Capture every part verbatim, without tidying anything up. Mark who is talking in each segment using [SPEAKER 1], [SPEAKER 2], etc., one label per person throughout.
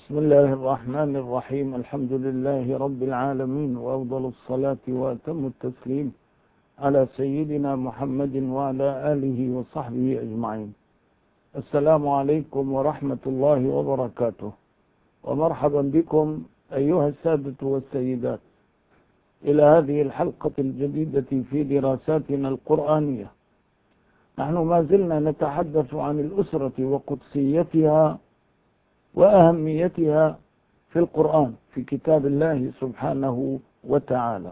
[SPEAKER 1] بسم الله الرحمن الرحيم. الحمد لله رب العالمين، وأفضل الصلاة وأتم التسليم على سيدنا محمد وعلى آله وصحبه أجمعين. السلام عليكم ورحمة الله وبركاته، ومرحبا بكم أيها السادة والسيدات إلى هذه الحلقة الجديدة في دراساتنا القرآنية. نحن ما زلنا نتحدث عن الأسرة وقدسيتها وأهميتها في القرآن في كتاب الله سبحانه وتعالى.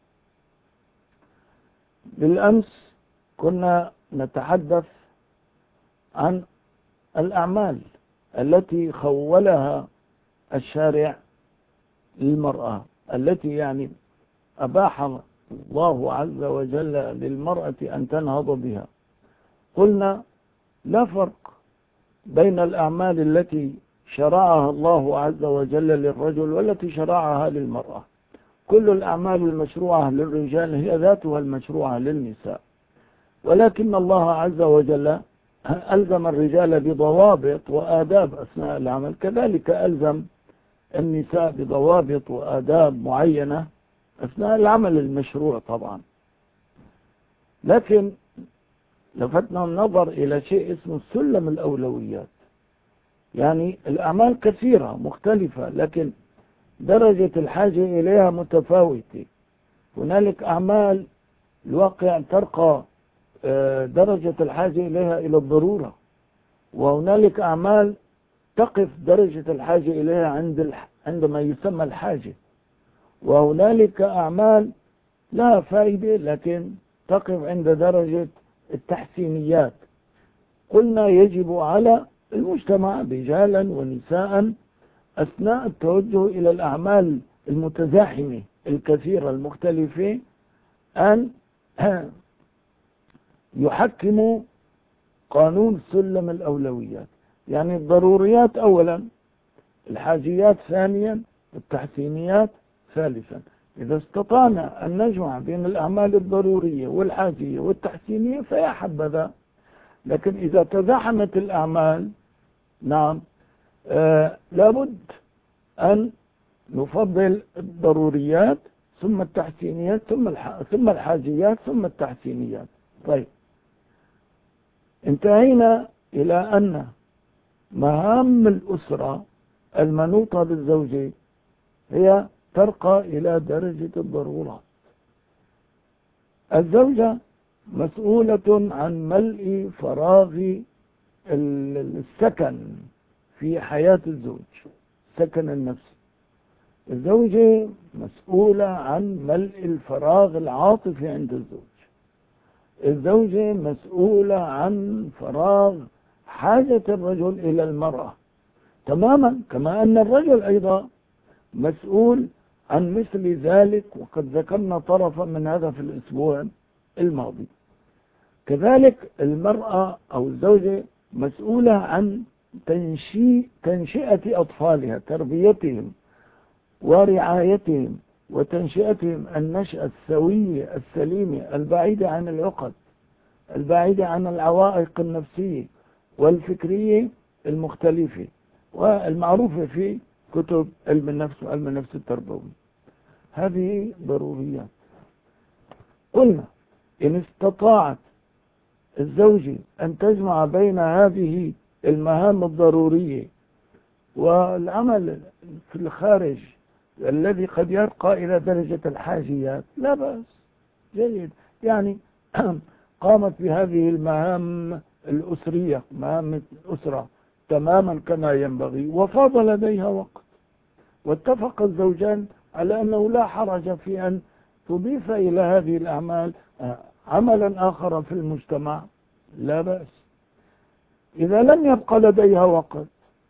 [SPEAKER 1] بالأمس كنا نتحدث عن الأعمال التي خولها الشارع للمرأة، التي يعني أباح الله عز وجل للمرأة أن تنهض بها. قلنا لا فرق بين الأعمال التي شرعها الله عز وجل للرجل والتي شرعها للمرأة. كل الأعمال المشروعة للرجال هي ذاتها المشروعة للنساء، ولكن الله عز وجل ألزم الرجال بضوابط وآداب أثناء العمل، كذلك ألزم النساء بضوابط وآداب معينة أثناء العمل المشروع طبعا. لكن لفتنا النظر إلى شيء اسمه سلم الأولويات. يعني الأعمال كثيرة مختلفة، لكن درجة الحاجة إليها متفاوتة. هنالك أعمال الواقع ترقى درجة الحاجة إليها إلى الضرورة، وهنالك أعمال تقف درجة الحاجة إليها عند عندما يسمى الحاجة، وهنالك أعمال لها فائدة لكن تقف عند درجة التحسينيات. قلنا يجب على المجتمع رجالا ونساء أثناء التوجه إلى الأعمال المتزاحمة الكثيرة المختلفة أن يحكموا قانون سلم الأولويات. يعني الضروريات أولا، الحاجيات ثانيا، التحسينيات ثالثا. إذا استطعنا أن نجمع بين الأعمال الضرورية والحاجية والتحسينية فيا حبذا. لكن إذا تزاحمت الأعمال نعم آه لابد أن نفضل الضروريات ثم التحسينيات ثم ثم الحاجيات ثم التحسينيات. طيب، انتهينا إلى أن مهام الأسرة المنوطة بالزوجة هي ترقى إلى درجة الضرورة. الزوجة مسؤولة عن ملء فراغ السكن في حياة الزوج، السكن النفسي. الزوجة مسؤولة عن ملء الفراغ العاطفي عند الزوج. الزوجة مسؤولة عن فراغ حاجة الرجل إلى المرأة تماما، كما أن الرجل أيضا مسؤول عن مثل ذلك، وقد ذكرنا طرفا من هذا في الأسبوع الماضي. كذلك المرأة أو الزوجة مسؤولة عن تنشئ تنشئة أطفالها، تربيتهم ورعايتهم وتنشئتهم النشأة السوية السليمة البعيدة عن العقد، البعيدة عن العوائق النفسية والفكرية المختلفة والمعروفة في كتب علم النفس وعلم النفس التربوي. هذه ضروريات. قلنا إن استطاعت الزوجة أن تجمع بين هذه المهام الضرورية والعمل في الخارج الذي قد يرقى إلى درجة الحاجيات لا بأس، جيد. يعني قامت بهذه المهام الأسرية، مهام الأسرة تماما كما ينبغي، وفاض لديها وقت، واتفق الزوجان على أنه لا حرج في أن تضيف إلى هذه الأعمال عملا آخر في المجتمع، لا بأس. إذا لم يبقى لديها وقت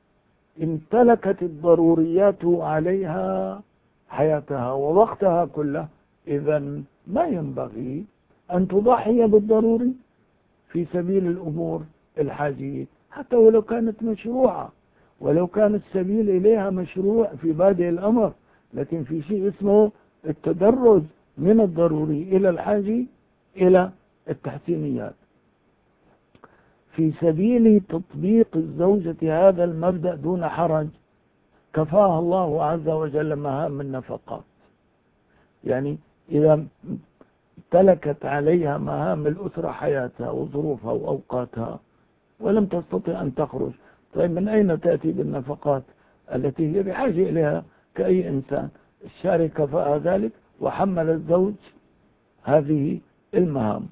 [SPEAKER 1] امتلكت الضروريات عليها حياتها ووقتها كله، إذا ما ينبغي أن تضحي بالضروري في سبيل الأمور الحاجية، حتى ولو كانت مشروعة، ولو كان السبيل إليها مشروع في بادئ الأمر. لكن في شيء اسمه التدرج من الضروري إلى الحاجي إلى التحسينيات. في سبيل تطبيق الزوجة هذا المبدأ دون حرج كفاها الله عز وجل مهام النفقات. يعني إذا امتلكت عليها مهام الأسرة حياتها وظروفها وأوقاتها ولم تستطع أن تخرج، طيب من أين تأتي بالنفقات التي هي بحاجة إليها كأي إنسان؟ الشارع كفاء ذلك وحمل الزوج هذه المهام.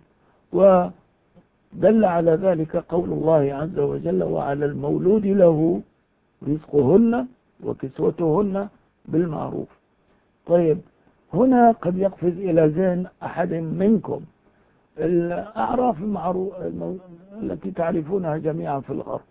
[SPEAKER 1] ودل على ذلك قول الله عز وجل: وعلى المولود له رزقهن وكسوتهن بالمعروف. طيب هنا قد يقفز إلى ذهن أحد منكم الأعراف المعروف التي تعرفونها جميعا في الغرب،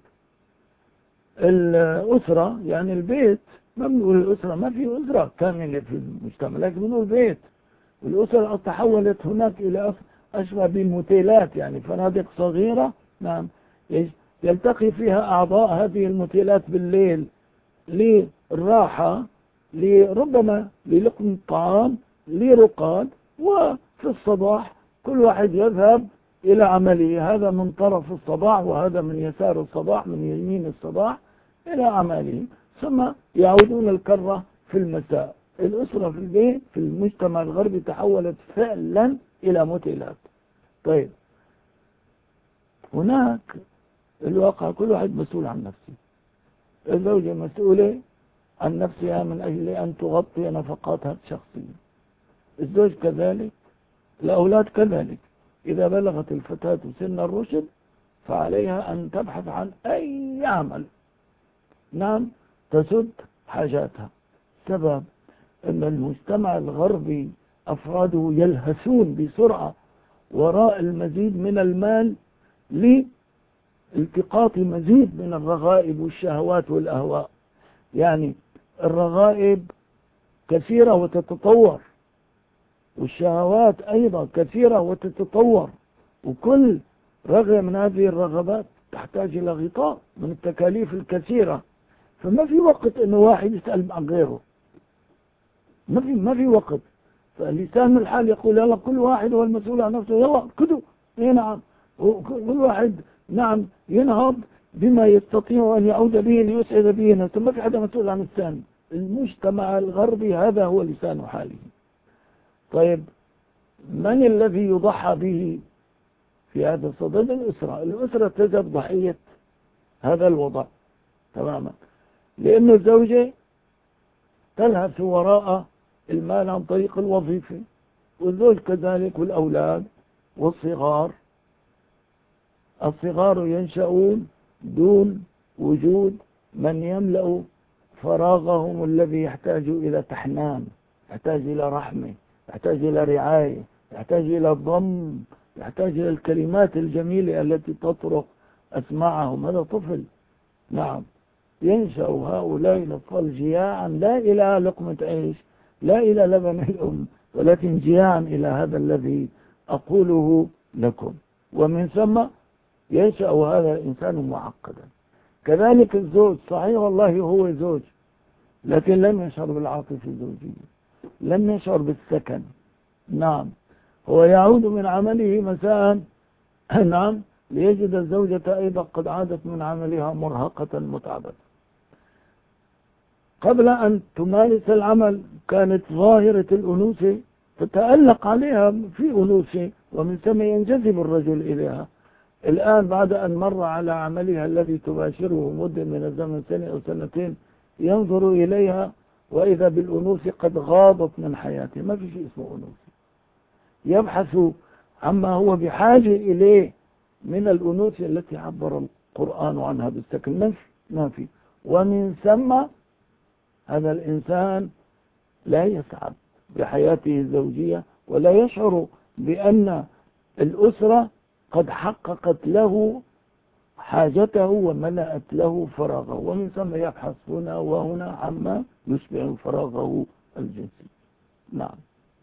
[SPEAKER 1] الأسرة، يعني البيت. ما بنقول الأسرة، ما في أسرة كاملة في المجتمع، لكن بنقول بيت. والأسرة تحولت هناك إلى أشبه بالموتيلات، يعني فنادق صغيرة، نعم، يلتقي فيها أعضاء هذه الموتيلات بالليل للراحة، لربما للقم الطعام، لرقاد، وفي الصباح كل واحد يذهب إلى عمله، هذا من طرف الصباح وهذا من يسار الصباح، من يمين الصباح إلى عمله، ثم يعودون الكرة في المساء. الأسرة في البيت في المجتمع الغربي تحولت فعلا إلى موتيلات. طيب هناك الواقع كل واحد مسؤول عن نفسه. الزوجة مسؤولة عن نفسها من أجل أن تغطي نفقاتها الشخصية، الزوج كذلك، الأولاد كذلك. إذا بلغت الفتاة سن الرشد فعليها أن تبحث عن أي عمل، نعم، تسد حاجاتها. سبب أن المجتمع الغربي أفراده يلهثون بسرعة وراء المزيد من المال لالتقاط مزيد من الرغائب والشهوات والأهواء. يعني الرغائب كثيرة وتتطور، والشهوات أيضا كثيرة وتتطور، وكل رغبة من هذه الرغبات تحتاج إلى غطاء من التكاليف الكثيرة. فما في وقت إنه واحد يسأل عن غيره، ما في ما في وقت. فلسان الحال يقول يلا كل واحد هو المسؤول عن نفسه، يلا كدوا، اي نعم، وكل واحد نعم ينهض بما يستطيع أن يعود به ليسعد به نفسه، ما في حدا مسؤول عن الثاني. المجتمع الغربي هذا هو لسان حاله. طيب من الذي يضحى به في هذا الصدد؟ الأسرة. الأسرة تجد ضحية هذا الوضع تماما، لأن الزوجة تلهث وراء المال عن طريق الوظيفة، والزوج كذلك، والأولاد والصغار. الصغار ينشأون دون وجود من يملأ فراغهم الذي يحتاج إلى تحنان، يحتاج إلى رحمة، يحتاج إلى رعاية، يحتاج إلى ضم، يحتاج إلى الكلمات الجميلة التي تطرق أسماعهم. هذا طفل، نعم، ينشأ هؤلاء الأطفال جياعا لا إلى لقمة عيش، لا إلى لبن الأم، ولكن جياعا إلى هذا الذي أقوله لكم. ومن ثم ينشأ هذا الإنسان معقدا. كذلك الزوج، صحيح والله هو زوج، لكن لم يشعر بالعاطفة الزوجية، لم يشعر بالسكن. نعم، هو يعود من عمله مساء، نعم، ليجد الزوجة أيضا قد عادت من عملها مرهقة متعبة. قبل أن تمارس العمل كانت ظاهرة الأنوثة تتألق عليها في أنوثة، ومن ثم ينجذب الرجل إليها. الآن بعد أن مر على عملها الذي تباشره مدة من الزمن، سنة أو سنتين، ينظر إليها وإذا بالأنوثة قد غابت من حياته، ما في شيء اسمه أنوثة. يبحث عما هو بحاجة إليه من الأنوثة التي عبر القرآن عنها بالسكن، ما في. ومن ثم هذا الإنسان لا يسعد بحياته الزوجية، ولا يشعر بأن الأسرة قد حققت له حاجته وملأت له فراغه، ومن ثم يبحث هنا وهنا عما يشبع فراغه الجنسي. نعم.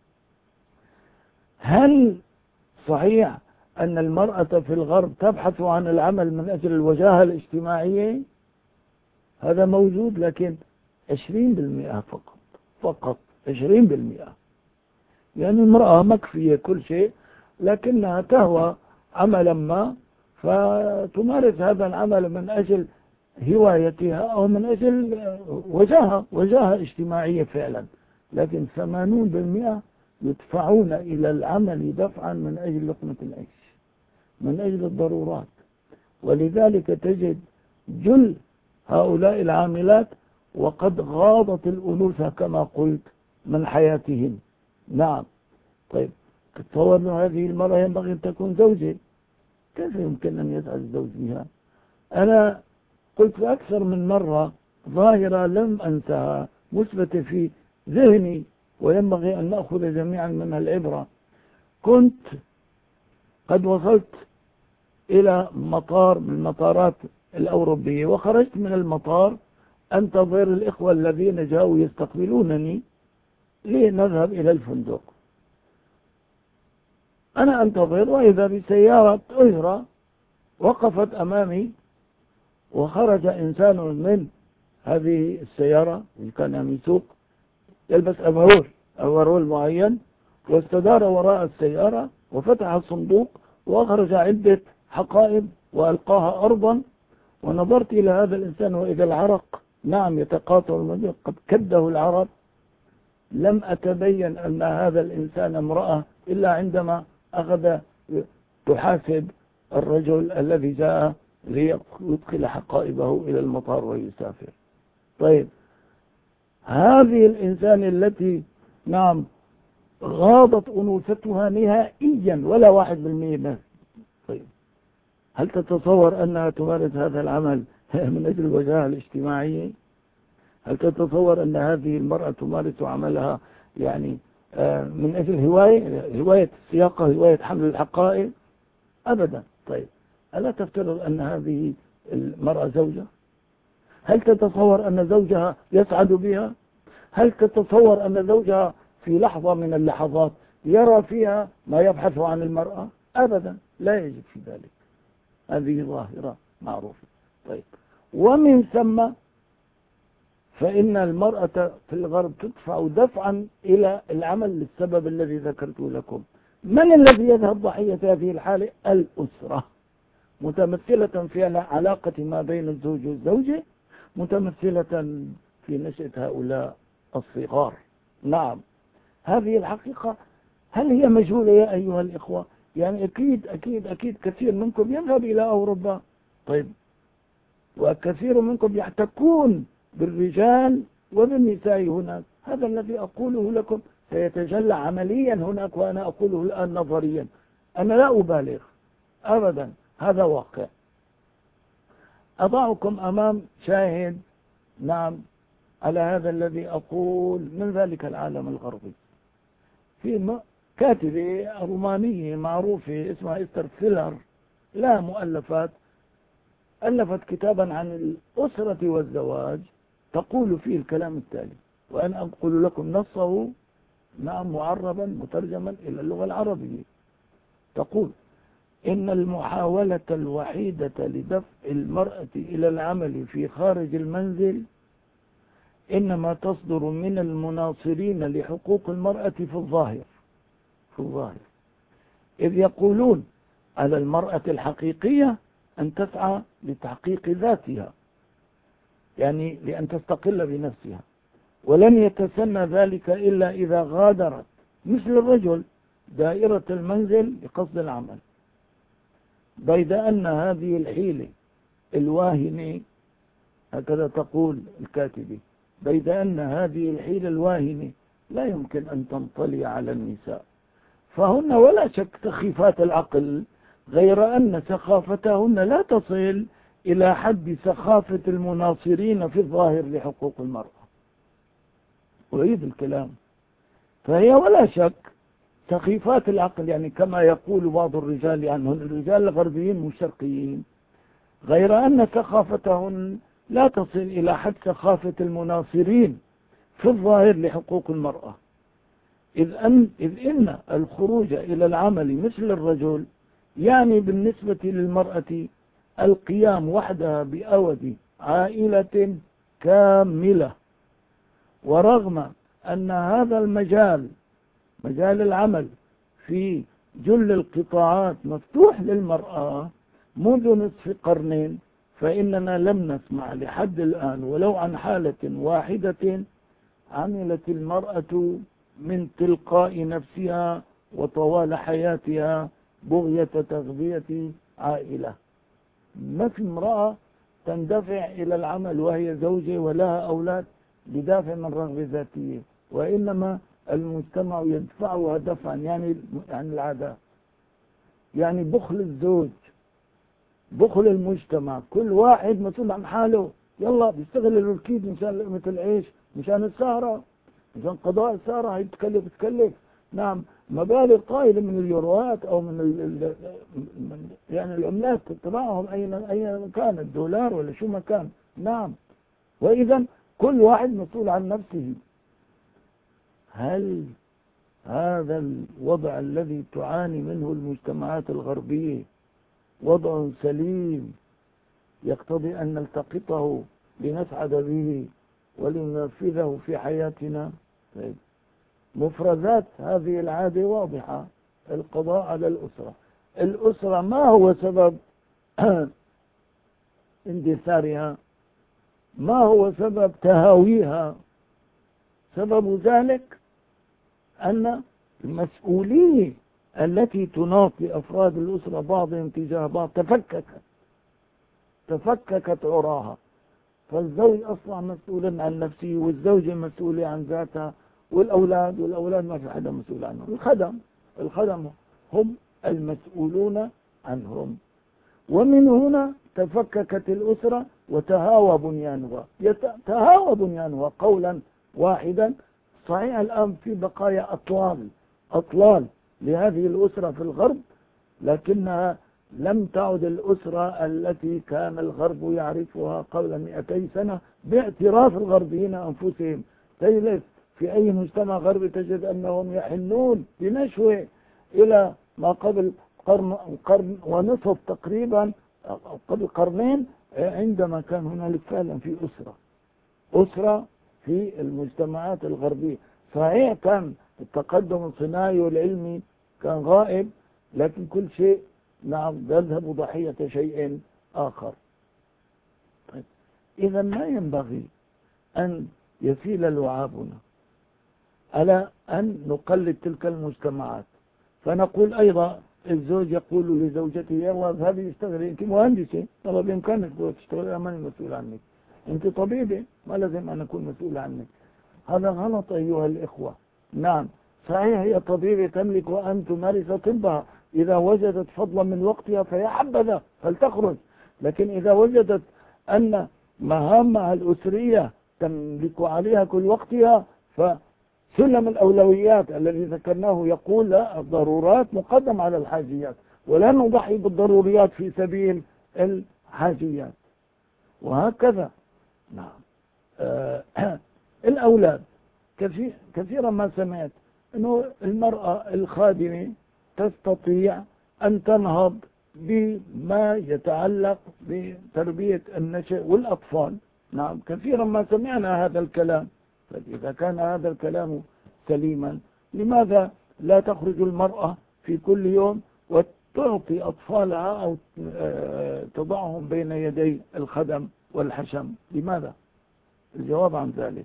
[SPEAKER 1] هل صحيح أن المرأة في الغرب تبحث عن العمل من أجل الوجاهة الاجتماعية؟ هذا موجود، لكن عشرين بالمئة فقط، فقط عشرين بالمئة. يعني المرأة مكفية كل شيء، لكنها تهوى عملا ما فتمارس هذا العمل من أجل هوايتها أو من أجل وجاهة وجاهة اجتماعية فعلا، لكن ثمانون بالمئة يدفعون إلى العمل دفعا من أجل لقمة العيش، من أجل الضرورات. ولذلك تجد جل هؤلاء العاملات وقد غاضت الأنوثة كما قلت من حياتهم. نعم. طيب تصور أن هذه المرأة ينبغي أن تكون زوجة، كيف يمكن أن يسعد الزوج بها؟ أنا قلت أكثر من مرة ظاهرة لم أنسها مثبتة في ذهني وينبغي أن نأخذ جميعا منها العبرة. كنت قد وصلت إلى مطار من المطارات الأوروبية وخرجت من المطار أنتظر الإخوة الذين جاءوا يستقبلونني لنذهب إلى الفندق. أنا أنتظر وإذا بسيارة أجرة وقفت أمامي وخرج إنسان من هذه السيارة اللي كان عم يسوق يلبس أفرول أفرول معين، واستدار وراء السيارة وفتح الصندوق وأخرج عدة حقائب وألقاها أرضا. ونظرت إلى هذا الإنسان وإذا العرق نعم يتقاطر المدينة قد كده العرق. لم أتبين أن هذا الإنسان امرأة إلا عندما أخذ تحاسب الرجل الذي جاء ليدخل حقائبه إلى المطار ويسافر. طيب هذه الإنسان التي نعم غاضت أنوثتها نهائيا ولا واحد بالمئة. طيب هل تتصور أنها تمارس هذا العمل من أجل الوجاهة الاجتماعية؟ هل تتصور أن هذه المرأة تمارس عملها يعني من أجل هواية هواية السياقة، هواية حمل الحقائب؟ أبدا. طيب ألا تفترض أن هذه المرأة زوجة؟ هل تتصور أن زوجها يسعد بها؟ هل تتصور أن زوجها في لحظة من اللحظات يرى فيها ما يبحث عن المرأة؟ أبدا، لا يجب في ذلك. هذه ظاهرة معروفة. طيب ومن ثم فإن المرأة في الغرب تدفع دفعا إلى العمل للسبب الذي ذكرته لكم. من الذي يذهب ضحية هذه الحالة؟ الأسرة، متمثلة في علاقة ما بين الزوج والزوجة، متمثلة في نشأة هؤلاء الصغار. نعم هذه الحقيقة هل هي مجهولة يا أيها الإخوة؟ يعني أكيد أكيد أكيد كثير منكم يذهب إلى أوروبا، طيب وكثير منكم يحتكون بالرجال وبالنساء هناك. هذا الذي أقوله لكم سيتجلى عمليا هناك وأنا أقوله الآن نظريا، أنا لا أبالغ أبدا، هذا واقع. أضعكم أمام شاهد نعم على هذا الذي أقول من ذلك العالم الغربي. في كاتبة رومانية معروفة اسمها إستر فيلر، لها مؤلفات، ألفت كتابا عن الأسرة والزواج تقول فيه الكلام التالي، وأنا أقول لكم نصه نعم معربا مترجما إلى اللغة العربية. تقول إن المحاولة الوحيدة لدفع المرأة إلى العمل في خارج المنزل إنما تصدر من المناصرين لحقوق المرأة في الظاهر في الظاهر إذ يقولون على المرأة الحقيقية أن تسعى لتحقيق ذاتها، يعني لأن تستقل بنفسها، ولن يتسنى ذلك إلا إذا غادرت مثل الرجل دائرة المنزل بقصد العمل. بيد أن هذه الحيلة الواهنة، هكذا تقول الكاتبة، بيد أن هذه الحيلة الواهنة لا يمكن أن تنطلي على النساء، فهن ولا شك سخيفات العقل، غير أن سخافتهن لا تصل إلى حد سخافة المناصرين في الظاهر لحقوق المرأة. أعيد الكلام، فهي ولا شك سخيفات العقل، يعني كما يقول بعض الرجال عنهم يعني الرجال الغربيين والشرقيين، غير أن سخافتهن لا تصل إلى حد سخافة المناصرين في الظاهر لحقوق المرأة، إذ أن, إذ إن الخروج إلى العمل مثل الرجل يعني بالنسبة للمرأة القيام وحدها بأود عائلة كاملة. ورغم أن هذا المجال مجال العمل في جل القطاعات مفتوح للمرأة منذ نصف قرن، فإننا لم نسمع لحد الآن ولو عن حالة واحدة عملت المرأة من تلقاء نفسها وطوال حياتها بغية تغذية عائلة. ما في امرأة تندفع إلى العمل وهي زوجة ولها أولاد بدافع من رغبة ذاتية، وإنما المجتمع يدفعها دفعا، يعني يعني العادات، يعني بخل الزوج، بخل المجتمع، كل واحد مسؤول عن حاله، يلا بيشتغل الوكيل مشان لقمة العيش، مشان السهرة، مشان قضاء السهرة، هي تكلف تكلف نعم مبالغ طائلة من اليوروات أو من ال ال من يعني العملات تبعهم أين أين كان، الدولار ولا شو ما كان. نعم، وإذا كل واحد مسؤول عن نفسه. هل هذا الوضع الذي تعاني منه المجتمعات الغربية وضع سليم يقتضي أن نلتقطه لنسعد به ولننفذه في حياتنا؟ مفردات هذه العادة واضحة: القضاء على الأسرة. الأسرة ما هو سبب اندثارها؟ ما هو سبب تهاويها؟ سبب ذلك أن المسؤولية التي تناط لأفراد الأسرة بعضهم تجاه بعض تفككت تفككت عراها. فالزوج أصلا مسؤول عن نفسه، والزوجة مسؤولة عن ذاتها، والأولاد والأولاد ما في حدا مسؤول عنهم. الخدم الخدم هم المسؤولون عنهم. ومن هنا تفككت الأسرة وتهاوى بنيانها، تهاوى بنيانها قولا واحدا. صحيح الآن في بقايا أطلال أطلال لهذه الأسرة في الغرب، لكنها لم تعد الأسرة التي كان الغرب يعرفها قبل مئتي سنة باعتراف الغربيين أنفسهم. تجلس في أي مجتمع غربي تجد أنهم يحنون بنشوة إلى ما قبل قرن, قرن ونصف تقريبا، قبل قرنين، عندما كان هنالك فعلا في أسرة أسرة في المجتمعات الغربية. صحيح كان التقدم الصناعي والعلمي كان غائب، لكن كل شيء نعم يذهب ضحية شيء آخر. طيب، إذا ما ينبغي أن يسيل لعابنا على أن نقلد تلك المجتمعات، فنقول أيضا الزوج يقول لزوجته: يلا اذهبي اشتغلي، أنت مهندسة، طبعا بإمكانك تشتغلي، أنا ماني مسؤول عنك. أنت طبيبة، ما لازم أن أكون مسؤول عنك. هذا غلط أيها الإخوة. نعم صحيح هي طبيبة تملك أن تمارس طبها، إذا وجدت فضلا من وقتها فيا حبذا فلتخرج، لكن إذا وجدت أن مهامها الأسرية تملك عليها كل وقتها، فسلم الأولويات الذي ذكرناه يقول: لا، الضرورات مقدم على الحاجيات، ولا نضحي بالضروريات في سبيل الحاجيات، وهكذا. نعم آه الأولاد كثير كثيرا ما سمعت أنه المرأة الخادمة تستطيع أن تنهض بما يتعلق بتربية النشء والأطفال. نعم كثيرا ما سمعنا هذا الكلام. فإذا كان هذا الكلام سليما، لماذا لا تخرج المرأة في كل يوم وتعطي أطفالها أو تضعهم بين يدي الخدم والحشم؟ لماذا؟ الجواب عن ذلك: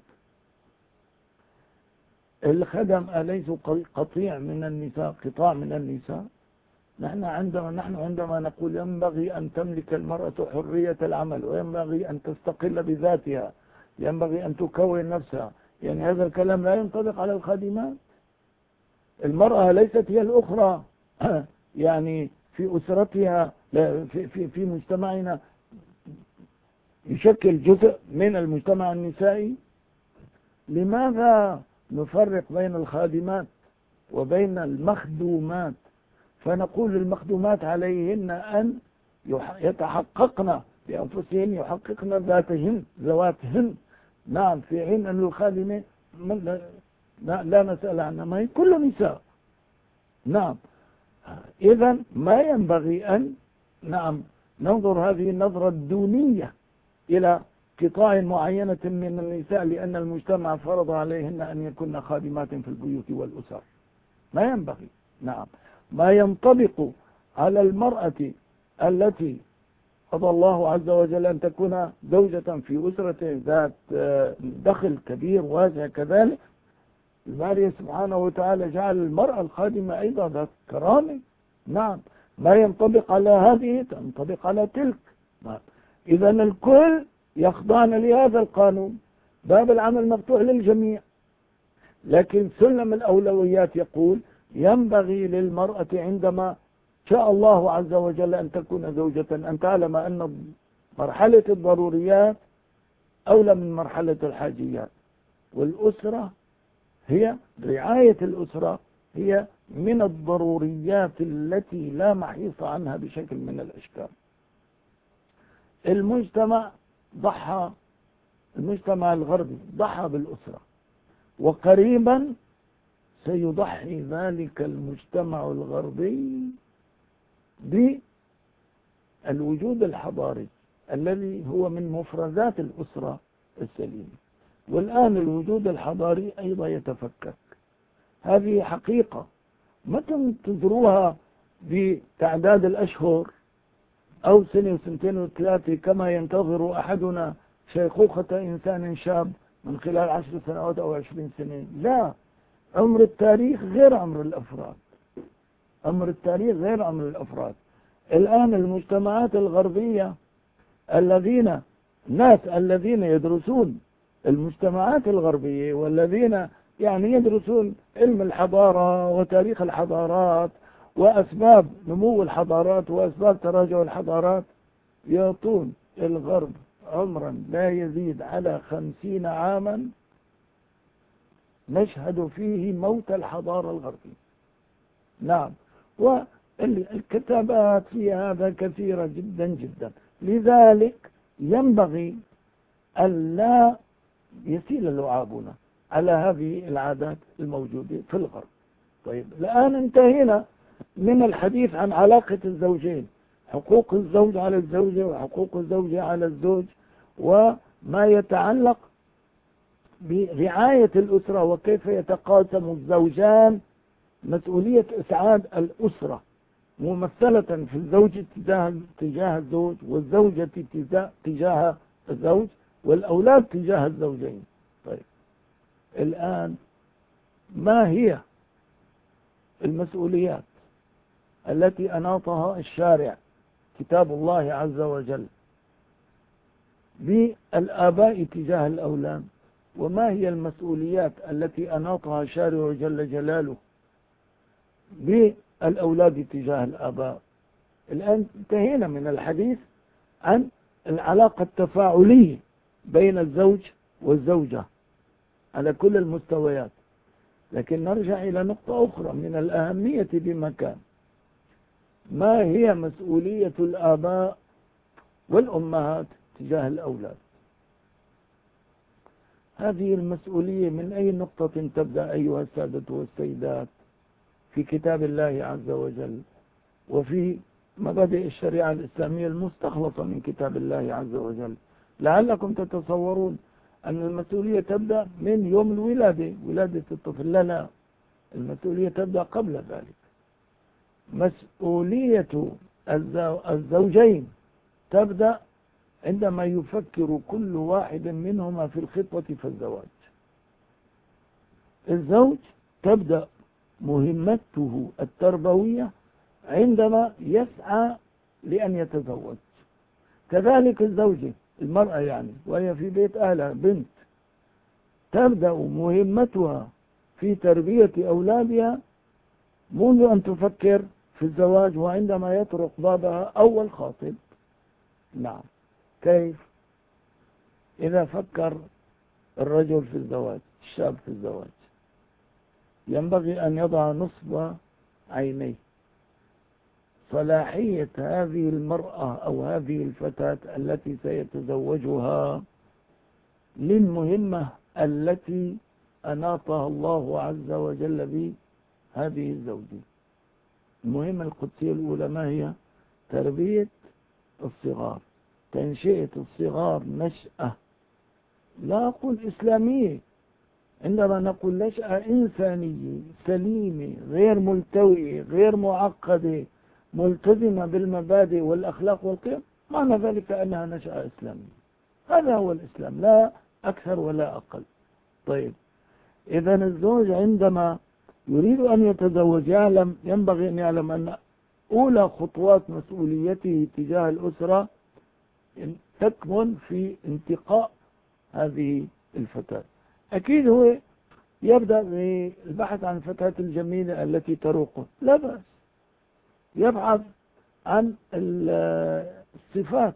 [SPEAKER 1] الخدم أليسوا قطيع من النساء، قطاع من النساء؟ نحن عندما نحن عندما نقول ينبغي أن تملك المرأة حرية العمل، وينبغي أن تستقل بذاتها، ينبغي أن تكون نفسها، يعني هذا الكلام لا ينطبق على الخادمات. المرأة ليست هي الأخرى يعني في أسرتها، في, في, في مجتمعنا يشكل جزء من المجتمع النسائي. لماذا نفرق بين الخادمات وبين المخدومات؟ فنقول للمخدومات عليهن أن يتحققن بأنفسهن، يحققن ذاتهن ذواتهن. نعم، في حين أن الخادمة لا نسأل عنها، ما هي كل نساء. نعم، إذا ما ينبغي أن نعم ننظر هذه النظرة الدونية إلى قطاع معينة من النساء لأن المجتمع فرض عليهن أن يكون خادمات في البيوت والأسر. ما ينبغي. نعم، ما ينطبق على المرأة التي قضى الله عز وجل أن تكون زوجة في أسرة ذات دخل كبير واسع كذلك، الباري سبحانه وتعالى جعل المرأة الخادمة أيضا ذات كرامة. نعم، ما ينطبق على هذه تنطبق على تلك. نعم. إذا الكل يخضعن لهذا القانون، باب العمل مفتوح للجميع، لكن سلم الأولويات يقول ينبغي للمرأة عندما شاء الله عز وجل أن تكون زوجة أن تعلم أن مرحلة الضروريات أولى من مرحلة الحاجيات، والأسرة هي رعاية الأسرة هي من الضروريات التي لا محيص عنها بشكل من الأشكال. المجتمع ضحى المجتمع الغربي ضحى بالأسرة، وقريبا سيضحي ذلك المجتمع الغربي بالوجود الحضاري الذي هو من مفردات الأسرة السليمة. والآن الوجود الحضاري أيضا يتفكك، هذه حقيقة ما تنتظروها بتعداد الأشهر أو سنة وسنتين وثلاثة كما ينتظر أحدنا شيخوخة إنسان شاب من خلال عشر سنوات أو عشرين سنة. لا، عمر التاريخ غير عمر الأفراد، عمر التاريخ غير عمر الأفراد. الآن المجتمعات الغربية الذين ناس الذين يدرسون المجتمعات الغربية والذين يعني يدرسون علم الحضارة وتاريخ الحضارات وأسباب نمو الحضارات وأسباب تراجع الحضارات يعطون الغرب عمرا لا يزيد على خمسين عاما نشهد فيه موت الحضارة الغربية. نعم، والكتابات في هذا كثيرة جدا جدا، لذلك ينبغي أن لا يسيل لعابنا على هذه العادات الموجودة في الغرب. طيب، الآن انتهينا من الحديث عن علاقة الزوجين، حقوق الزوج على الزوجة وحقوق الزوجة على الزوج، وما يتعلق برعاية الأسرة وكيف يتقاسم الزوجان مسؤولية إسعاد الأسرة، ممثلة في الزوج تجاه تجاه الزوج، والزوجة تجاه الزوج، والأولاد تجاه الزوجين. طيب، الآن ما هي المسؤوليات التي أناطها الشارع كتاب الله عز وجل بالآباء تجاه الأولاد، وما هي المسؤوليات التي أناطها شارع جل جلاله بالأولاد تجاه الآباء؟ الآن انتهينا من الحديث عن العلاقة التفاعلية بين الزوج والزوجة على كل المستويات، لكن نرجع إلى نقطة أخرى من الأهمية بمكان: ما هي مسؤولية الآباء والأمهات تجاه الأولاد؟ هذه المسؤولية من أي نقطة تبدأ أيها السادة والسيدات؟ في كتاب الله عز وجل وفي مبادئ الشريعة الإسلامية المستخلصة من كتاب الله عز وجل. لعلكم تتصورون أن المسؤولية تبدأ من يوم الولادة، ولادة الطفل. لا لا، المسؤولية تبدأ قبل ذلك. مسؤولية الزوجين تبدأ عندما يفكر كل واحد منهما في الخطوة في الزواج. الزوج تبدأ مهمته التربوية عندما يسعى لأن يتزوج، كذلك الزوجة المرأة يعني وهي في بيت أهلها بنت تبدأ مهمتها في تربية أولادها منذ أن تفكر في الزواج وعندما يطرق بابها أول خاطب. نعم، كيف؟ إذا فكر الرجل في الزواج، الشاب في الزواج، ينبغي أن يضع نصب عينيه صلاحية هذه المرأة أو هذه الفتاة التي سيتزوجها للمهمة التي أناطها الله عز وجل بهذه الزوجة. المهمة القدسية الأولى ما هي؟ تربية الصغار، تنشئة الصغار نشأة، لا أقول إسلامية، عندما نقول نشأة إنسانية سليمة غير ملتوية غير معقدة ملتزمة بالمبادئ والأخلاق والقيم، معنى ذلك أنها نشأة إسلامية. هذا هو الإسلام، لا أكثر ولا أقل. طيب، إذا الزوج عندما يريد أن يتزوج يعلم ينبغي أن يعلم أن أولى خطوات مسؤوليته تجاه الأسرة تكمن في انتقاء هذه الفتاة. أكيد هو يبدأ بالبحث عن الفتاة الجميلة التي تروقه، لا بأس. يبحث عن الصفات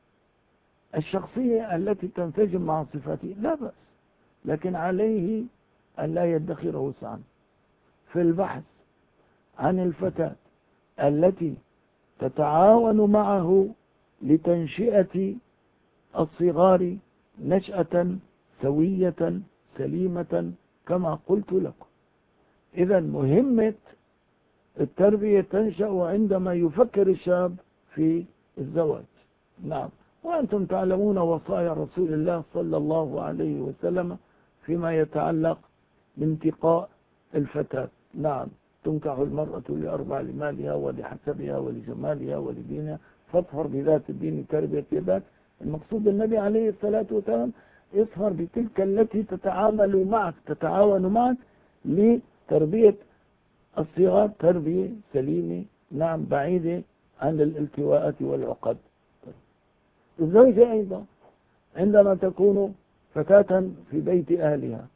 [SPEAKER 1] الشخصية التي تنسجم مع صفاته، لا بأس. لكن عليه أن لا يدخر وسعا في البحث عن الفتاة التي تتعاون معه لتنشئة الصغار نشأة سوية سليمة كما قلت لكم. إذا مهمة التربية تنشأ عندما يفكر الشاب في الزواج. نعم، وأنتم تعلمون وصايا رسول الله صلى الله عليه وسلم فيما يتعلق بانتقاء الفتاة. نعم، تنكح المرأة لأربع: لمالها ولحسبها ولجمالها ولدينها فاظفر بذات الدين تربية يداك. المقصود النبي عليه الصلاة والسلام اظفر بتلك التي تتعامل معك تتعاون معك لتربية الصغار تربية سليمة، نعم، بعيدة عن الالتواءات والعقد. الزوجة أيضا عندما تكون فتاة في بيت أهلها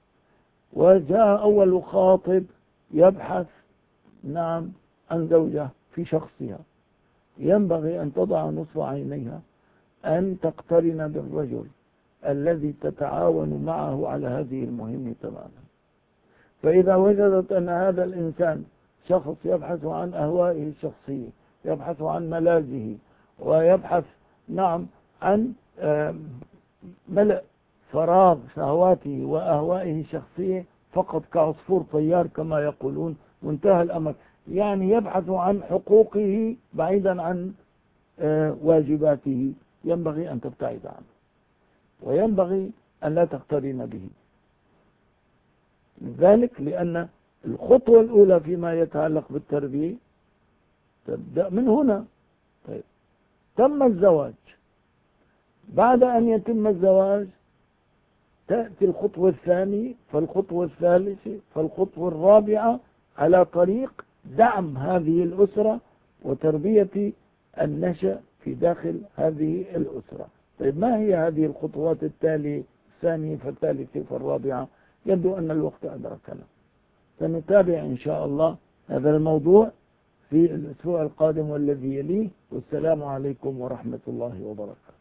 [SPEAKER 1] وجاء أول خاطب يبحث، نعم، عن زوجة في شخصها، ينبغي أن تضع نصب عينيها أن تقترن بالرجل الذي تتعاون معه على هذه المهمة تماما. فإذا وجدت أن هذا الإنسان شخص يبحث عن أهوائه الشخصية، يبحث عن ملاذه، ويبحث، نعم، عن ملء فراغ شهواته وأهوائه الشخصية فقط كعصفور طيار كما يقولون، منتهى الأمر، يعني يبحث عن حقوقه بعيدا عن واجباته، ينبغي أن تبتعد عنه وينبغي أن لا تقترن به. لذلك لأن الخطوة الأولى فيما يتعلق بالتربية تبدأ من هنا. طيب، تم الزواج، بعد أن يتم الزواج تأتي الخطوة الثانية، فالخطوة الثالثة، فالخطوة الرابعة، على طريق دعم هذه الأسرة وتربية النشأ في داخل هذه الأسرة. طيب، ما هي هذه الخطوات التالية؟ الثانية فالثالثة فالرابعة؟ يبدو أن الوقت أدركنا. سنتابع إن شاء الله هذا الموضوع في الأسبوع القادم والذي يليه. والسلام عليكم ورحمة الله وبركاته.